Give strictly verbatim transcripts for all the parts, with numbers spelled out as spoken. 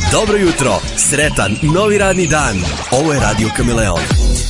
Dobro jutro, sretan novi radni dan. Ovo je Radio Kameleon.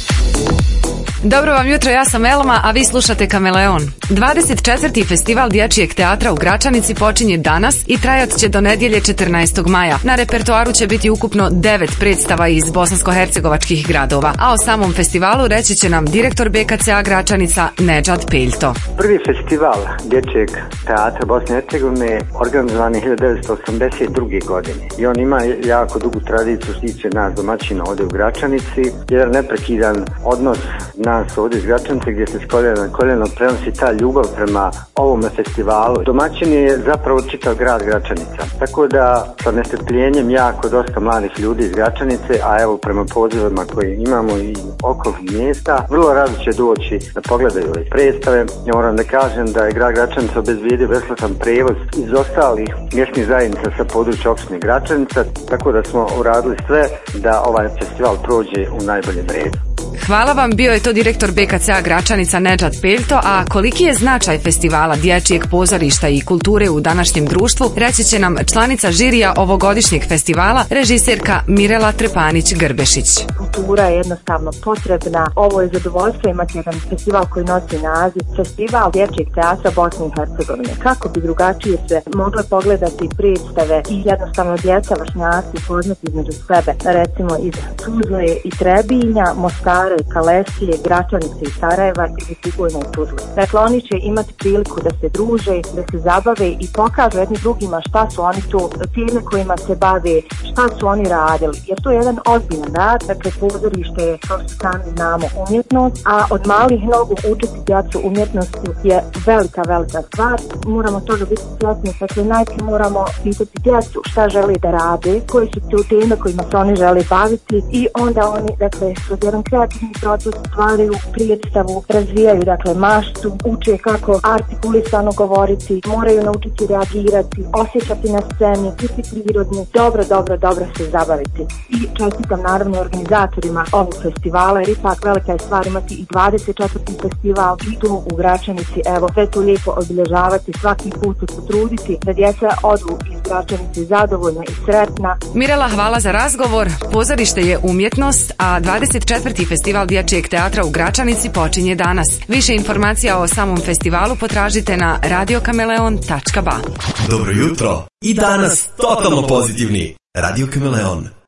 Dobro vam jutro, ja sam Elma, a vi slušate Kameleon. dvadeset četvrti festival dječjeg teatra u Gračanici počinje danas i trajat će do nedjelje četrnaestog maja. Na repertoaru će biti ukupno devet predstava iz bosansko-hercegovačkih gradova, a o samom festivalu reći će nam direktor B K C A Gračanica Nedžad Peljto. Prvi festival dječjeg teatra Bosne i Hercegovine organizovan je hiljadu devetsto osamdeset druge. godine i on ima jako dugu tradiciju što se tiče nas domaćina ovdje u Gračanici. Jedan neprekidan odnos nas ovdje iz Gračanice gdje se s koljena na koljeno prenosi ta ljubav prema ovome festivalu. Domaćin je zapravo čitav grad Gračanica, tako da sa nestrpljenjem jako dosta mladih ljudi iz Gračanice, a evo prema pozivima koje imamo i okolnih mjesta, vrlo rado će doći da pogledaju ove predstave. Ja moram da kažem da je grad Gračanica obezbijedio besplatan prevoz iz ostalih mjesnih zajednica sa područja opštine Gračanica, tako da smo uradili sve da ovaj festival prođe u najboljem redu. Hvala vam, bio je to direktor B K C A Gračanica Nedžad Peljto, a koliki je značaj festivala dječjeg pozorišta i kulture u današnjem društvu, reći će nam članica žirija ovogodišnjeg festivala, režiserka Mirela Trepanić-Grbešić. Kultura je jednostavno potrebna. Ovo je zadovoljstvo imati jedan festival koji nosi naziv Festival dječjeg teatra Bosne i Hercegovine. Kako bi drugačije se mogle pogledati predstave i jednostavno djeca, vršnjaci poznati između sebe, recimo iz Tuzle i Trebinja, Mostara, Kalesije, Gračanice i Sarajeva i Sigurno u Tuzli. Dakle, oni će imati priliku da se druže, da se zabave i pokažu jedni drugima šta su oni tu, teme kojima se bave, šta su oni radili. Jer to je jedan ozbiljan rad, dakle pozorište je, kao što sami znamo, umjetnost, a od malih nogu učiti djecu umjetnosti je velika, velika stvar. Moramo toga biti svjesni, dakle najprije moramo pitati djecu šta žele da rade, koje su te teme kojima se oni žele baviti i onda oni, dakle, kroz jedan kreativni proces stvaraju predstavu, razvijaju dakle maštu, uče kako artikulisano govoriti, moraju naučiti reagirati, osjećati na sceni, biti prirodni, dobro, dobro, dobro se zabaviti. I čestitam naravno organizatorima ovog festivala, jer ipak velika je stvar imati i dvadeset četvrti festival i tu u Gračanici, evo, sve to lijepo obilježavati, svaki put se potruditi da djeca odu iz Gračanice zadovoljna i sretna. Mirela, hvala za razgovor. Pozorište je umjetnost, a dvadeset četvrti festival dječjeg teatra u Gračanici počinje danas. Više informacija o samom festivalu potražite na radio kameleon tačka ba. Dobro jutro i danas totalno pozitivni. Radio Kameleon.